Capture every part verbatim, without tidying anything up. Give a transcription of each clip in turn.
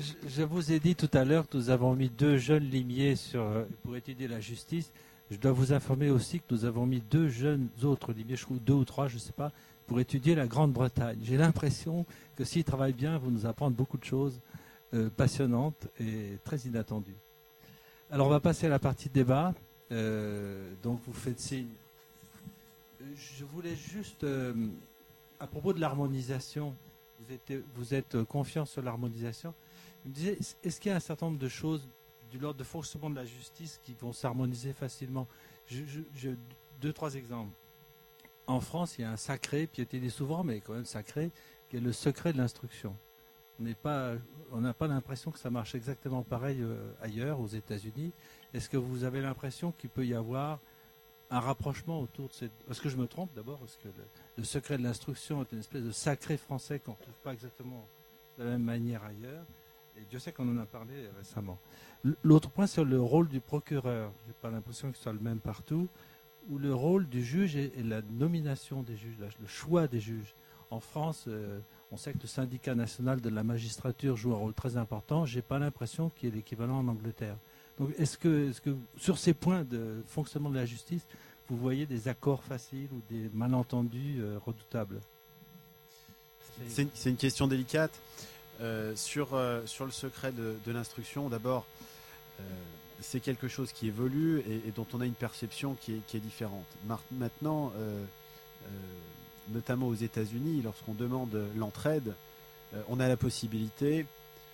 je, je vous ai dit tout à l'heure que nous avons mis deux jeunes limiers sur, euh, pour étudier la justice. Je dois vous informer aussi que nous avons mis deux jeunes autres limiers, je trouve deux ou trois, je ne sais pas, pour étudier la Grande-Bretagne. J'ai l'impression que s'ils travaillent bien, ils vont nous apprendre beaucoup de choses euh, passionnantes et très inattendues. Alors on va passer à la partie débat. Euh, donc vous faites signe. Je voulais juste, euh, à propos de l'harmonisation, vous êtes, vous êtes confiant sur l'harmonisation. Je me disais, est-ce qu'il y a un certain nombre de choses de l'ordre de fonctionnement de la justice qui vont s'harmoniser facilement? je, je, je, Deux, trois exemples. En France, il y a un sacré, puis il dit souvent, mais quand même sacré, qui est le secret de l'instruction. On n'est pas, on n'a pas l'impression que ça marche exactement pareil euh, ailleurs, aux États-Unis. Est-ce que vous avez l'impression qu'il peut y avoir un rapprochement autour de cette... Est-ce que je me trompe d'abord? Parce que le, le secret de l'instruction est une espèce de sacré français qu'on ne retrouve pas exactement de la même manière ailleurs. Et Dieu sait qu'on en a parlé récemment. L'autre point, c'est le rôle du procureur. Je n'ai pas l'impression qu'il soit le même partout. Ou le rôle du juge et, et la nomination des juges, le choix des juges. En France, euh, on sait que le syndicat national de la magistrature joue un rôle très important. Je n'ai pas l'impression qu'il y ait l'équivalent en Angleterre. Donc, est-ce que, est-ce que, sur ces points de fonctionnement de la justice, vous voyez des accords faciles ou des malentendus euh, redoutables? C'est une, c'est une question délicate. Euh, sur, euh, sur le secret de, de l'instruction, d'abord, euh, c'est quelque chose qui évolue et, et dont on a une perception qui est, qui est différente. Mar- maintenant, euh, euh, notamment aux États-Unis, lorsqu'on demande l'entraide, euh, on a la possibilité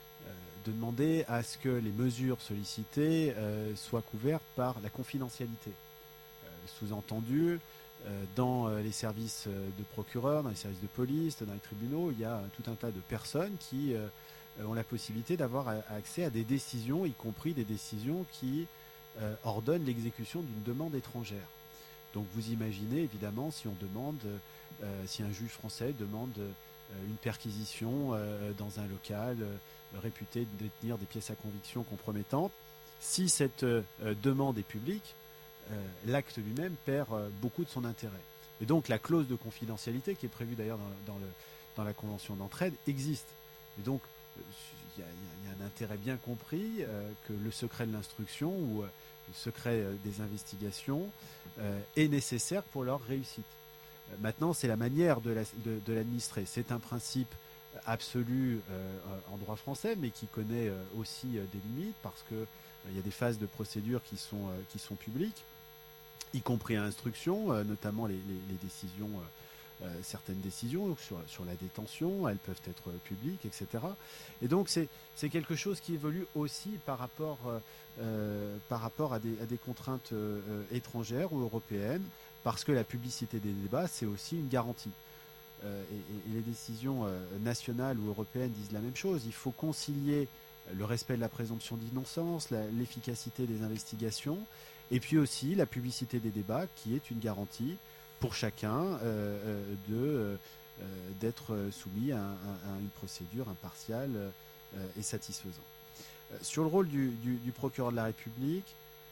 de demander à ce que les mesures sollicitées euh, soient couvertes par la confidentialité. Euh, sous-entendu, euh, dans euh, les services de procureurs, dans les services de police, dans les tribunaux, il y a euh, tout un tas de personnes qui euh, ont la possibilité d'avoir a- accès à des décisions, y compris des décisions qui euh, ordonnent l'exécution d'une demande étrangère. Donc vous imaginez évidemment si on demande, euh, si un juge français demande euh, une perquisition euh, dans un local euh, réputé de détenir des pièces à conviction compromettantes. Si cette euh, demande est publique, euh, l'acte lui-même perd euh, beaucoup de son intérêt. Et donc la clause de confidentialité, qui est prévue d'ailleurs dans, dans, le, dans la convention d'entraide, existe. Et donc il euh, y, y, y a un intérêt bien compris euh, que le secret de l'instruction ou euh, le secret euh, des investigations euh, est nécessaire pour leur réussite. Euh, maintenant, c'est la manière de, la, de, de l'administrer. C'est un principe absolu euh, en droit français, mais qui connaît euh, aussi euh, des limites parce que il euh, y a des phases de procédure qui sont euh, qui sont publiques, y compris à instruction, euh, notamment les, les, les décisions, euh, euh, certaines décisions sur sur la détention, elles peuvent être euh, publiques, et cetera. Et donc c'est c'est quelque chose qui évolue aussi par rapport euh, euh, par rapport à des à des contraintes euh, étrangères ou européennes, parce que la publicité des débats c'est aussi une garantie. Euh, et, et les décisions euh, nationales ou européennes disent la même chose. Il faut concilier le respect de la présomption d'innocence, la, l'efficacité des investigations, et puis aussi la publicité des débats, qui est une garantie pour chacun euh, de, euh, d'être soumis à, un, à une procédure impartiale euh, et satisfaisante. Euh, sur le rôle du, du, du procureur de la République,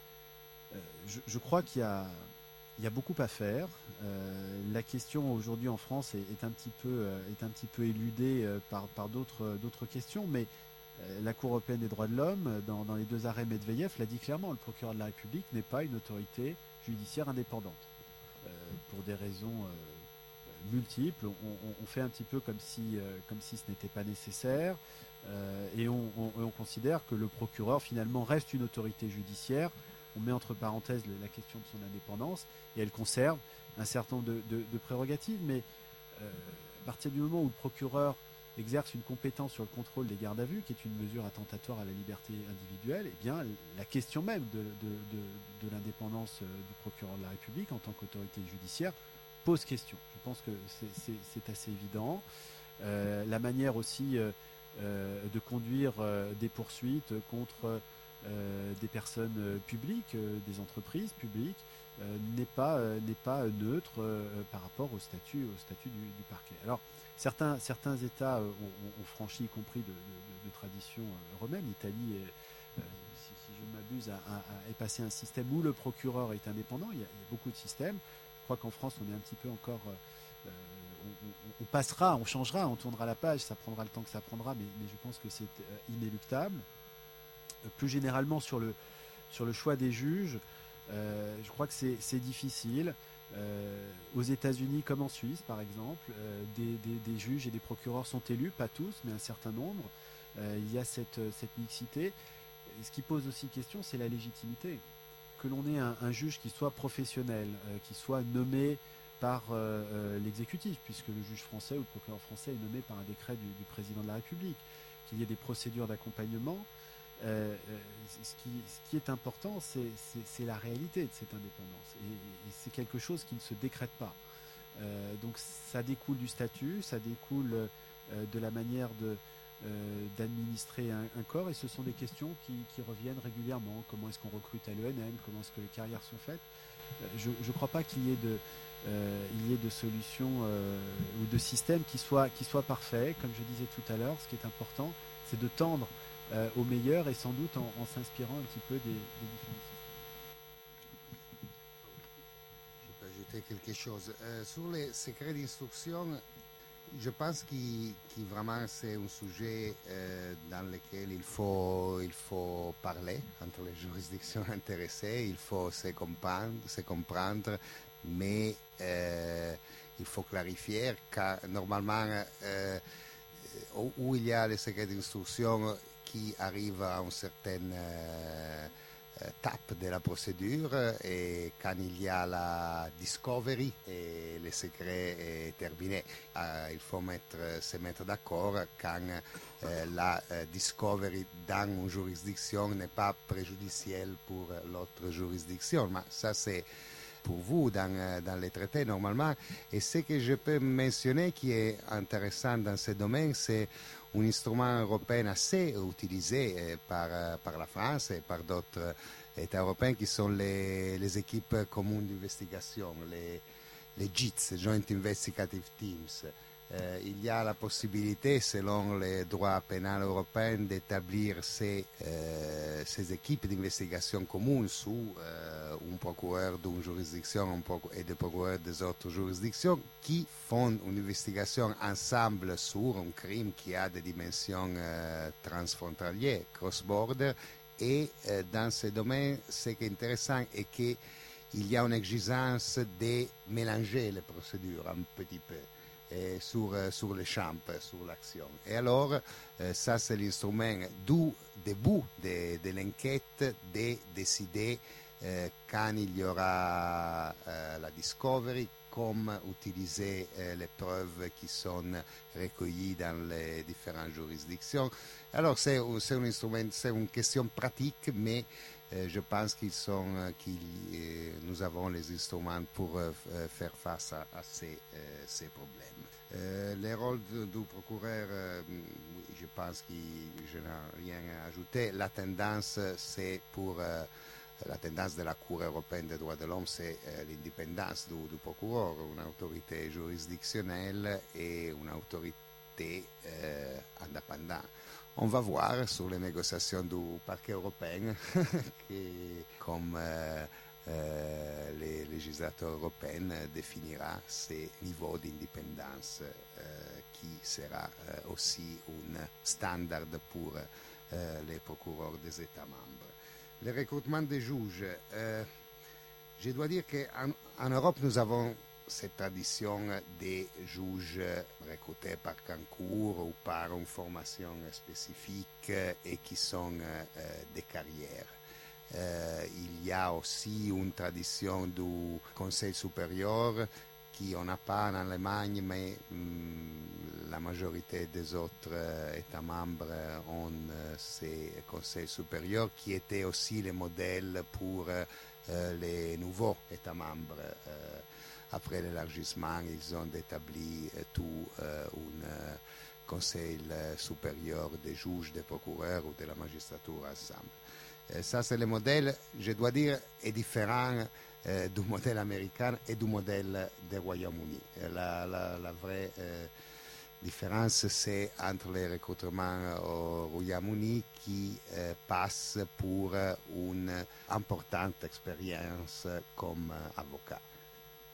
euh, je, je crois qu'il y a Il y a beaucoup à faire. Euh, la question aujourd'hui en France est, est, un, petit peu, euh, est un petit peu éludée euh, par, par d'autres, d'autres questions, mais euh, la Cour européenne des droits de l'homme, dans, dans les deux arrêts Medvedev, l'a dit clairement, le procureur de la République n'est pas une autorité judiciaire indépendante. Euh, pour des raisons euh, multiples, on, on, on fait un petit peu comme si, euh, comme si ce n'était pas nécessaire, euh, et on, on, on considère que le procureur finalement reste une autorité judiciaire. On met entre parenthèses la question de son indépendance et elle conserve un certain nombre de, de, de prérogatives, mais euh, à partir du moment où le procureur exerce une compétence sur le contrôle des gardes à vue, qui est une mesure attentatoire à la liberté individuelle, eh bien la question même de, de, de, de l'indépendance du procureur de la République en tant qu'autorité judiciaire pose question. Je pense que c'est, c'est, c'est assez évident. Euh, la manière aussi euh, euh, de conduire euh, des poursuites contre Euh, des personnes euh, publiques, euh, des entreprises publiques, euh, n'est pas euh, n'est pas neutre euh, par rapport au statut au statut du, du parquet. Alors certains certains États euh, ont, ont franchi, y compris de, de, de tradition euh, romaine. L'Italie, est, euh, si, si je ne m'abuse, a, a, a est passé un système où le procureur est indépendant. Il y a, il y a beaucoup de systèmes. Je crois qu'en France, on est un petit peu encore, euh, on, on, on passera, on changera, on tournera la page, ça prendra le temps que ça prendra, mais, mais je pense que c'est euh, inéluctable. Euh, plus généralement sur le, sur le choix des juges, euh, je crois que c'est, c'est difficile. Euh, aux États-Unis comme en Suisse, par exemple, euh, des, des, des juges et des procureurs sont élus, pas tous, mais un certain nombre. Euh, il y a cette, cette mixité. Ce qui pose aussi question, c'est la légitimité. Que l'on ait un, un juge qui soit professionnel, euh, qui soit nommé par euh, euh, l'exécutif, puisque le juge français ou le procureur français est nommé par un décret du, du président de la République, qu'il y ait des procédures d'accompagnement. Euh, euh, ce, qui, ce qui est important, c'est, c'est, c'est la réalité de cette indépendance. Et, et c'est quelque chose qui ne se décrète pas. Euh, donc ça découle du statut, ça découle euh, de la manière de, euh, d'administrer un, un corps, et ce sont des questions qui, qui reviennent régulièrement. Comment est-ce qu'on recrute à l'E N M? Comment est-ce que les carrières sont faites? euh, Je ne crois pas qu'il y ait de, euh, il y ait de solutions euh, ou de systèmes qui soient, qui soient parfaits. Comme je disais tout à l'heure, ce qui est important, c'est de tendre Euh, au meilleur, et sans doute en, en s'inspirant un petit peu des, des différents systèmes. Je peux ajouter quelque chose. Euh, sur les secrets d'instruction, je pense qu'il, qu'il vraiment c'est un sujet euh, dans lequel il faut, il faut parler entre les juridictions intéressées, il faut se comprendre, se comprendre mais euh, il faut clarifier, car normalement, euh, où il y a les secrets d'instruction qui arrive à une certaine euh, étape de la procédure, et quand il y a la discovery et le secret est terminé, euh, il faut mettre, se mettre d'accord quand euh, la euh, discovery dans une juridiction n'est pas préjudicielle pour l'autre juridiction. Mais ça c'est pour vous dans, dans les traités normalement. Et ce que je peux mentionner qui est intéressant dans ce domaine, c'est un instrument européen assez utilisé par, par la France et par d'autres États européens qui sont les, les équipes communes d'investigation, les, les J I T S, Joint Investigative Teams. Euh, il y a la possibilité, selon les droits pénals européens, d'établir ces, euh, ces équipes d'investigation communes sous euh, un procureur d'une juridiction et des procureurs des autres juridictions qui font une investigation ensemble sur un crime qui a des dimensions euh, transfrontalières, cross-border. Et euh, dans ce domaine, ce qui est intéressant est qu'il y a une exigence de mélanger les procédures un petit peu. Sur, sur le champ, sur l'action. Et alors, euh, ça c'est l'instrument du début de, de l'enquête de décider euh, quand il y aura euh, la discovery, comment utiliser euh, les preuves qui sont recueillies dans les différentes juridictions. Alors c'est, c'est un instrument, c'est une question pratique, mais euh, je pense qu'ils sont, euh, qu'ils, euh, nous avons les instruments pour euh, faire face à, à ces, euh, ces problèmes. Euh, le rôle du, du procureur, euh, je pense que je n'ai rien à ajouter. La tendance, c'est pour euh, la tendance de la Cour européenne des droits de l'homme, c'est euh, l'indépendance du, du procureur, une autorité juridictionnelle et une autorité euh, indépendante. On va voir sur les négociations du parquet européen, qui, comme euh, euh, les législateurs européens définira ces niveaux d'indépendance euh, qui sera euh, aussi un standard pour euh, les procureurs des États membres. Le recrutement des juges, euh, je dois dire qu'en en Europe, nous avons cette tradition des juges recrutés par concours ou par une formation spécifique et qui sont euh, des carrières. Euh, il y a aussi une tradition du Conseil supérieur qui on n'a pas en Allemagne, mais hum, la majorité des autres euh, États membres ont euh, ces conseils supérieurs qui étaient aussi les modèles pour euh, les nouveaux États membres. Euh, après l'élargissement, ils ont établi euh, tout euh, un euh, conseil euh, supérieur des juges, des procureurs ou de la magistrature ensemble. Euh, ça, c'est le modèle, je dois dire, est différent euh, du modèle américain et du modèle du Royaume-Uni. La, la, la vraie euh, différence, c'est entre les recrutements au Royaume-Uni qui euh, passent pour une importante expérience comme avocat.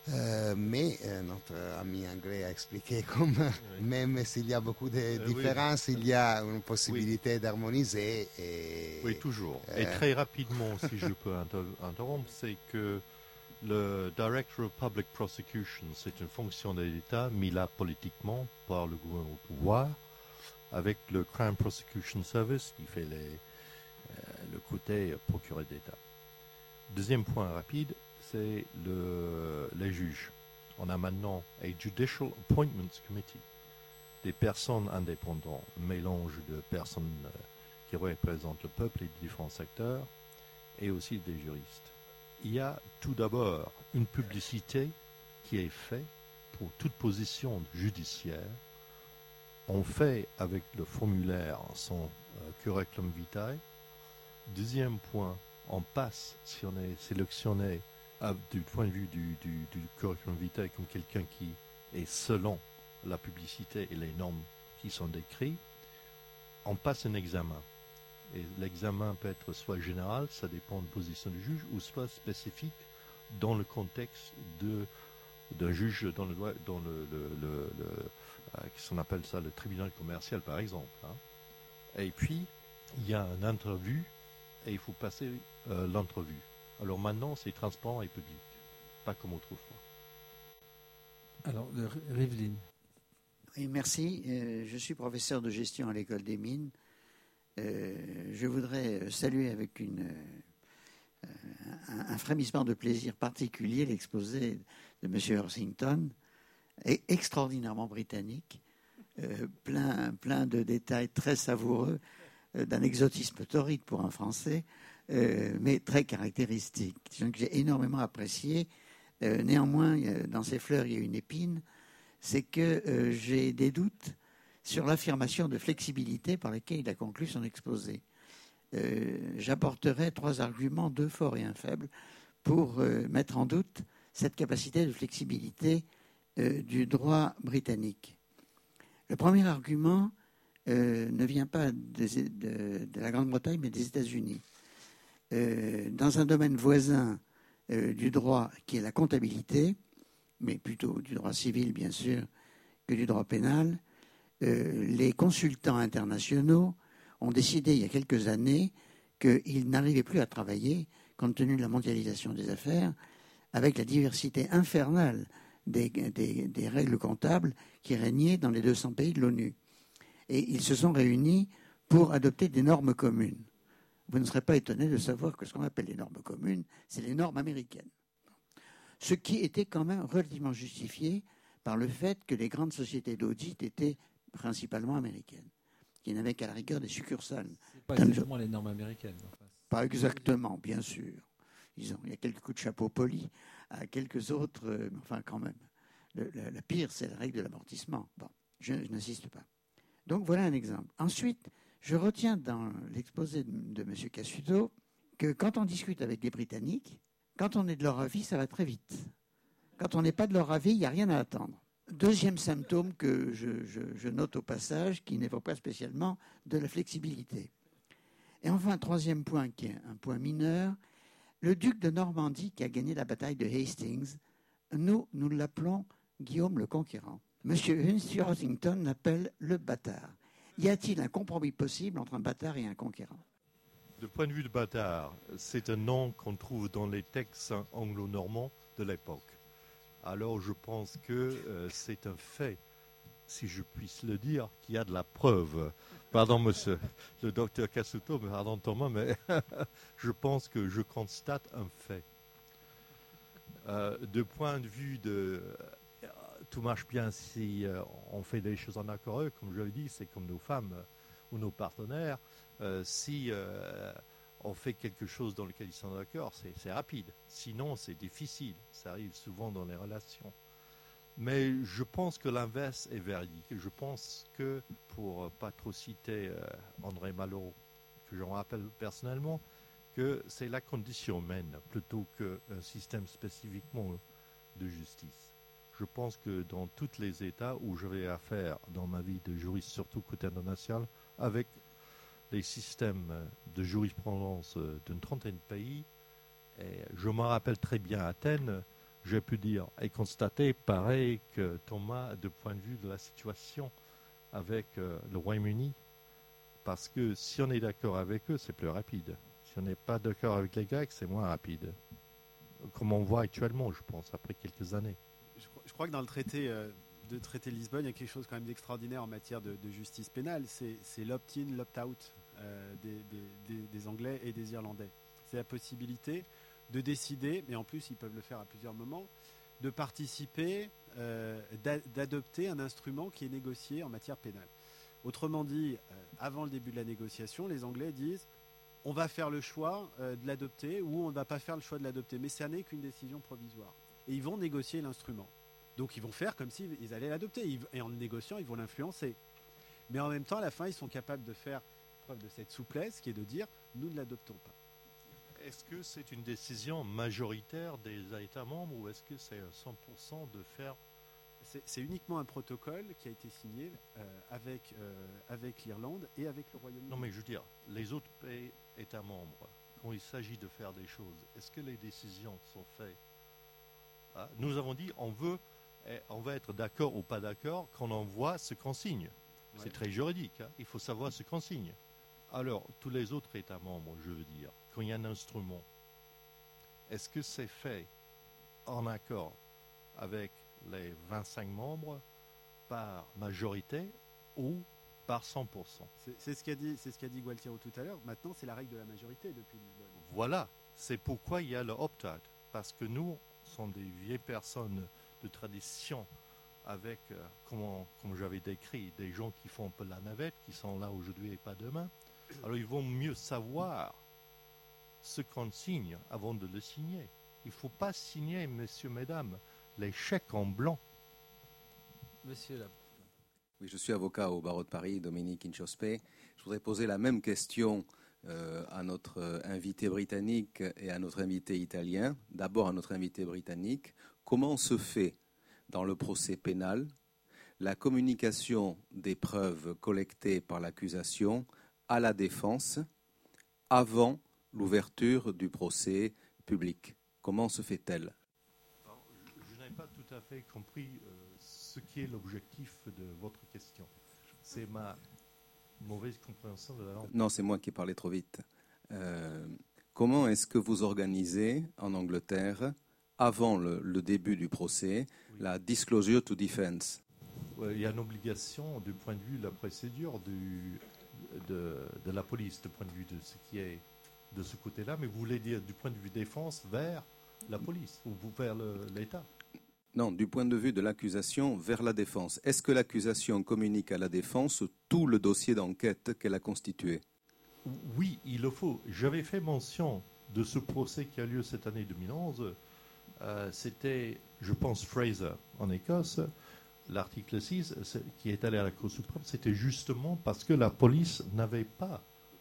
Euh, mais euh, notre ami anglais a expliqué comme oui. même s'il y a beaucoup de euh, différences, oui. il y a une possibilité oui. d'harmoniser. Et, oui, toujours. Euh, et très rapidement, si je peux inter- interrompre, c'est que le Director of Public Prosecution, c'est une fonction de l'État mise là politiquement par le gouvernement au pouvoir, avec le Crime Prosecution Service qui fait les, euh, le côté procureur d'État. Deuxième point rapide, c'est le, les juges. On a maintenant un Judicial Appointments Committee, des personnes indépendantes, un mélange de personnes euh, qui représentent le peuple et des différents secteurs, et aussi des juristes. Il y a tout d'abord une publicité qui est faite pour toute position judiciaire. On fait avec le formulaire son euh, curriculum vitae. Deuxième point, on passe, si on est sélectionné à, du point de vue du, du, du curriculum vitae comme quelqu'un qui est selon la publicité et les normes qui sont décrites, on passe un examen. Et l'examen peut être soit général, ça dépend de la position du juge, ou soit spécifique dans le contexte de, d'un juge dans le, dans le, le, le, le euh, on appelle ça le tribunal commercial par exemple. Hein. Et puis, il y a une entrevue et il faut passer euh, l'entrevue. Alors maintenant, c'est transparent et public, pas comme autrefois. Alors, Rivlin. Oui, merci. Euh, je suis professeur de gestion à l'École des Mines. Euh, je voudrais saluer avec une, euh, un, un frémissement de plaisir particulier l'exposé de M. Horsington, et extraordinairement britannique, euh, plein, plein de détails très savoureux, euh, d'un exotisme torride pour un Français, euh, mais très caractéristique, que j'ai énormément apprécié. Euh, néanmoins, dans ces fleurs, il y a une épine, c'est que euh, j'ai des doutes sur l'affirmation de flexibilité par laquelle il a conclu son exposé. Euh, j'apporterai trois arguments, deux forts et un faible, pour euh, mettre en doute cette capacité de flexibilité euh, du droit britannique. Le premier argument euh, ne vient pas de, de, de la Grande-Bretagne, mais des États-Unis. Euh, dans un domaine voisin euh, du droit qui est la comptabilité, mais plutôt du droit civil, bien sûr, que du droit pénal, Euh, les consultants internationaux ont décidé il y a quelques années qu'ils n'arrivaient plus à travailler, compte tenu de la mondialisation des affaires, avec la diversité infernale des, des, des règles comptables qui régnaient dans les deux cents pays de l'ONU. Et ils se sont réunis pour adopter des normes communes. Vous ne serez pas étonné de savoir que ce qu'on appelle les normes communes, c'est les normes américaines. Ce qui était quand même relativement justifié par le fait que les grandes sociétés d'audit étaient principalement américaines, qui n'avaient qu'à la rigueur des succursales. C'est pas exactement les normes américaines. Enfin. Pas exactement, bien sûr. Ils ont, il y a quelques coups de chapeau polis, à quelques autres, euh, enfin quand même. Le, le, la pire, c'est la règle de l'amortissement. Bon, je, je n'insiste pas. Donc voilà un exemple. Ensuite, je retiens dans l'exposé de, de M. Cassuto que quand on discute avec des Britanniques, quand on est de leur avis, ça va très vite. Quand on n'est pas de leur avis, il n'y a rien à attendre. Deuxième symptôme que je, je, je note au passage, qui n'évoque pas spécialement de la flexibilité. Et enfin, troisième point, qui est un point mineur, le duc de Normandie qui a gagné la bataille de Hastings, nous, nous l'appelons Guillaume le Conquérant. Monsieur Horsington l'appelle le bâtard. Y a-t-il un compromis possible entre un bâtard et un conquérant ? Du point de vue de bâtard, c'est un nom qu'on trouve dans les textes anglo-normands de l'époque. Alors je pense que euh, c'est un fait, si je puisse le dire, qu'il y a de la preuve. Pardon, monsieur le docteur Cassuto, pardon Thomas, mais je pense que je constate un fait. Euh, de point de vue de... Euh, tout marche bien si euh, on fait des choses en accord, comme je le dis, c'est comme nos femmes euh, ou nos partenaires. Euh, si... Euh, on fait quelque chose dans lequel ils sont d'accord, c'est, c'est rapide. Sinon, c'est difficile. Ça arrive souvent dans les relations. Mais je pense que l'inverse est véridique. Je pense que, pour ne pas trop citer euh, André Malraux, que j'en rappelle personnellement, que c'est la condition humaine plutôt qu'un système spécifiquement de justice. Je pense que dans tous les États où j'avais affaire dans ma vie de juriste, surtout côté international, avec les systèmes de jurisprudence d'une trentaine de pays. Et je me rappelle très bien à Athènes, j'ai pu dire et constater, pareil que Thomas, de point de vue de la situation avec euh, le Royaume-Uni, parce que si on est d'accord avec eux, c'est plus rapide. Si on n'est pas d'accord avec les Grecs, c'est moins rapide. Comme on voit actuellement, je pense, après quelques années. Je, je crois que dans le traité euh, de traité de Lisbonne, il y a quelque chose quand même d'extraordinaire en matière de, de justice pénale. C'est, c'est l'opt-in, l'opt-out euh, des, des, des, des Anglais et des Irlandais. C'est la possibilité de décider, mais en plus ils peuvent le faire à plusieurs moments, de participer, euh, d'a, d'adopter un instrument qui est négocié en matière pénale. Autrement dit, euh, avant le début de la négociation, les Anglais disent on va faire le choix euh, de l'adopter ou on ne va pas faire le choix de l'adopter, mais ça n'est qu'une décision provisoire. Et ils vont négocier l'instrument. Donc ils vont faire comme s'ils allaient l'adopter, et en le négociant, ils vont l'influencer. Mais en même temps, à la fin, ils sont capables de faire preuve de cette souplesse qui est de dire nous ne l'adoptons pas. Est-ce que c'est une décision majoritaire des États membres ou est-ce que c'est cent pour cent de faire... C'est, c'est uniquement un protocole qui a été signé euh, avec, euh, avec l'Irlande et avec le Royaume-Uni. Non mais je veux dire, les autres pays, États membres, quand il s'agit de faire des choses, est-ce que les décisions sont faites ah, nous avons dit on veut, eh, on va être d'accord ou pas d'accord quand on voit ce qu'on signe. Ouais. C'est très juridique, hein, il faut savoir ce qu'on signe. Alors, tous les autres États membres, je veux dire, quand il y a un instrument, est-ce que c'est fait en accord avec les vingt-cinq membres par majorité ou par cent pour cent? C'est, c'est ce qu'a dit, c'est ce qu'a dit Gualtiero tout à l'heure. Maintenant, c'est la règle de la majorité depuis Lisbonne. Voilà, c'est pourquoi il y a le opt-out. Parce que nous sommes des vieilles personnes de tradition avec, euh, comme, on, comme j'avais décrit, des gens qui font un peu la navette, qui sont là aujourd'hui et pas demain. Alors, ils vont mieux savoir ce qu'on signe avant de le signer. Il ne faut pas signer, messieurs, mesdames, les chèques en blanc. Monsieur là. Oui, je suis avocat au barreau de Paris, Dominique Inchospé. Je voudrais poser la même question euh, à notre euh, invité britannique et à notre invité italien. D'abord à notre invité britannique. Comment se fait dans le procès pénal la communication des preuves collectées par l'accusation à la défense avant l'ouverture du procès public? Comment se fait-elle? Alors, je, je n'ai pas tout à fait compris euh, ce qui est l'objectif de votre question. C'est ma mauvaise compréhension de la langue. Non, c'est moi qui ai parlé trop vite. Euh, comment est-ce que vous organisez en Angleterre, avant le, le début du procès, oui. la disclosure to defense? Ouais, il y a une obligation du point de vue de la procédure du, de, de la police, du point de vue de ce qui est de ce côté-là, mais vous voulez dire du point de vue défense vers la police ou vers le, l'État? Non, du point de vue de l'accusation vers la défense. Est-ce que l'accusation communique à la défense tout le dossier d'enquête qu'elle a constitué? Oui, il le faut. J'avais fait mention de ce procès qui a lieu cette année deux mille onze. Euh, c'était, je pense, Fraser en Écosse. L'article six, qui est allé à la Cour suprême, c'était justement parce que la police n'avait pas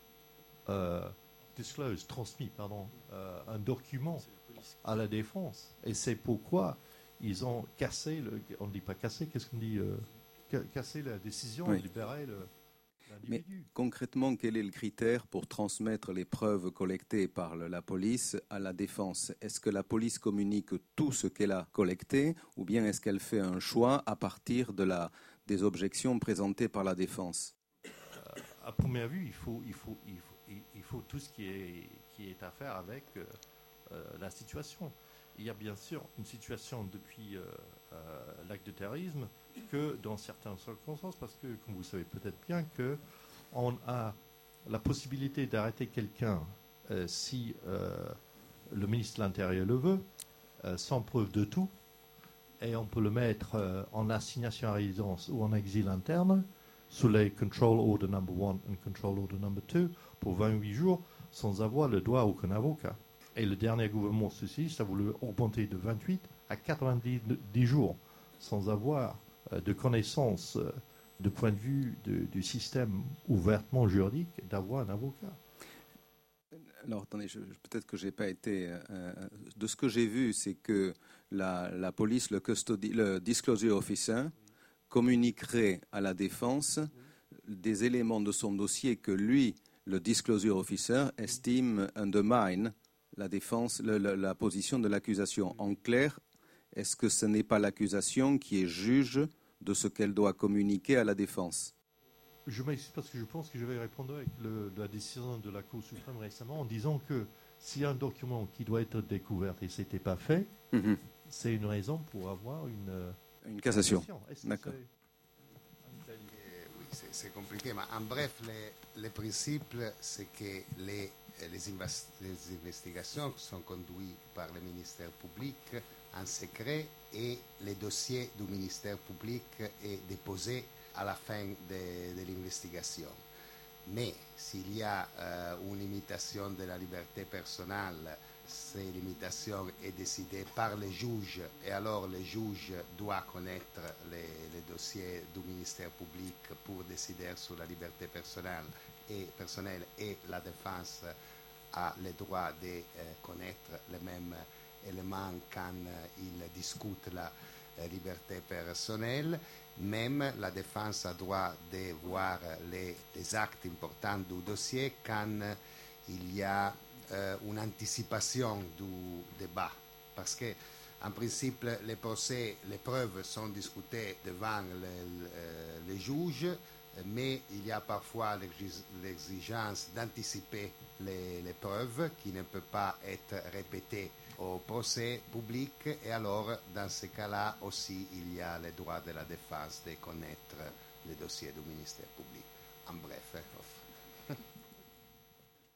euh, disclosed, transmis pardon, euh, un document à la défense. Et c'est pourquoi ils ont cassé, le, on ne dit pas cassé, qu'est-ce qu'on dit euh, Casser la décision oui. et libérer le, l'individu. Mais concrètement, quel est le critère pour transmettre les preuves collectées par le, la police à la défense? Est-ce que la police communique tout ce qu'elle a collecté ou bien est-ce qu'elle fait un choix à partir de la, des objections présentées par la défense? euh, À première vue, il faut, il faut, il faut, il faut tout ce qui est, qui est à faire avec euh, euh, la situation. Il y a bien sûr une situation depuis euh, euh, l'acte de terrorisme que dans certaines circonstances, parce que, comme vous savez peut-être bien, qu'on a la possibilité d'arrêter quelqu'un euh, si euh, le ministre de l'Intérieur le veut, euh, sans preuve de tout, et on peut le mettre euh, en assignation à résidence ou en exil interne, sous les Control Order number one et Control Order number two, pour vingt-huit jours, sans avoir le droit à aucun avocat. Et le dernier gouvernement socialiste a voulu augmenter de vingt-huit à quatre-vingt-dix jours sans avoir euh, de connaissance euh, de point de vue de, du système ouvertement juridique d'avoir un avocat. Alors attendez, je, peut-être que je n'ai pas été... Euh, de ce que j'ai vu, c'est que la, la police, le, custody, le disclosure officer, communiquerait à la défense des éléments de son dossier que lui, le disclosure officer, estime undermine la défense, le, le, la position de l'accusation. En clair, est-ce que ce n'est pas l'accusation qui est juge de ce qu'elle doit communiquer à la défense? Je m'excuse parce que je pense que je vais répondre avec le, la décision de la Cour suprême récemment en disant que s'il y a un document qui doit être découvert et ce n'était pas fait, mm-hmm. c'est une raison pour avoir une, une cassation. D'accord. Oui, c'est, c'est compliqué, mais en bref, le, le principe, c'est que les, les, invest, les investigations sont conduites par le ministère public en secret et le dossier du ministère public est déposé à la fin de, de l'investigation. Mais s'il y a euh, une limitation de la liberté personnelle, cette limitation est décidée par le juge et alors le juge doit connaître les, les dossiers du ministère public pour décider sur la liberté personnelle et, personnelle et la défense a le droit de euh, connaître les mêmes éléments quand euh, il discute la euh, liberté personnelle. Même la défense a droit de voir les, les actes importants du dossier quand il y a euh, une anticipation du débat. Parce que, en principe, les procès, les preuves sont discutées devant les, euh, les juges, mais il y a parfois l'exigence d'anticiper les, les preuves qui ne peuvent pas être répétées au procès public et alors dans ce cas-là aussi il y a le droit de la défense de connaître les dossiers du ministère public. En bref.